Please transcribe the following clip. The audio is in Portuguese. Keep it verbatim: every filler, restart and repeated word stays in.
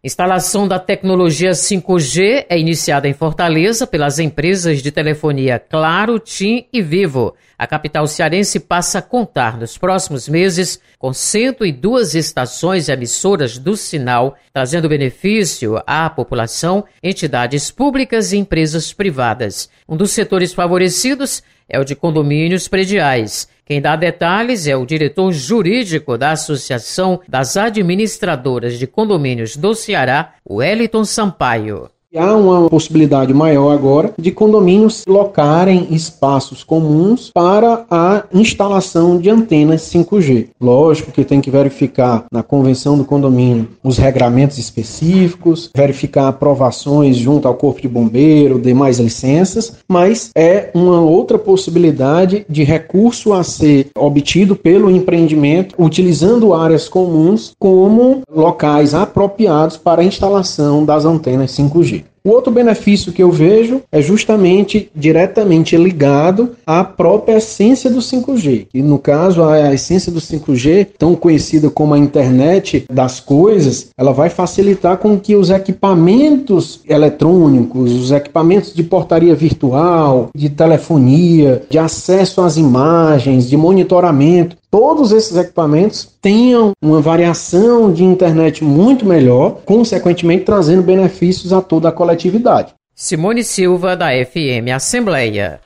Instalação da tecnologia cinco G é iniciada em Fortaleza pelas empresas de telefonia Claro, TIM e Vivo. A capital cearense passa a contar nos próximos meses com cento e duas estações emissoras do sinal, trazendo benefício à população, entidades públicas e empresas privadas. Um dos setores favorecidos é o de condomínios prediais. Quem dá detalhes é o diretor jurídico da Associação das Administradoras de Condomínios do Ceará, Wellington Sampaio. Há uma possibilidade maior agora de condomínios locarem espaços comuns para a instalação de antenas cinco G. Lógico que tem que verificar na convenção do condomínio os regramentos específicos, verificar aprovações junto ao Corpo de Bombeiro, demais licenças, mas é uma outra possibilidade de recurso a ser obtido pelo empreendimento, utilizando áreas comuns como locais apropriados para a instalação das antenas cinco G. O outro benefício que eu vejo é justamente diretamente ligado à própria essência do cinco G. E no caso, a essência do cinco G, tão conhecida como a internet das coisas, ela vai facilitar com que os equipamentos eletrônicos, os equipamentos de portaria virtual, de telefonia, de acesso às imagens, de monitoramento, todos esses equipamentos tenham uma variação de internet muito melhor, consequentemente trazendo benefícios a toda a coletividade. Simone Silva, da F M Assembleia.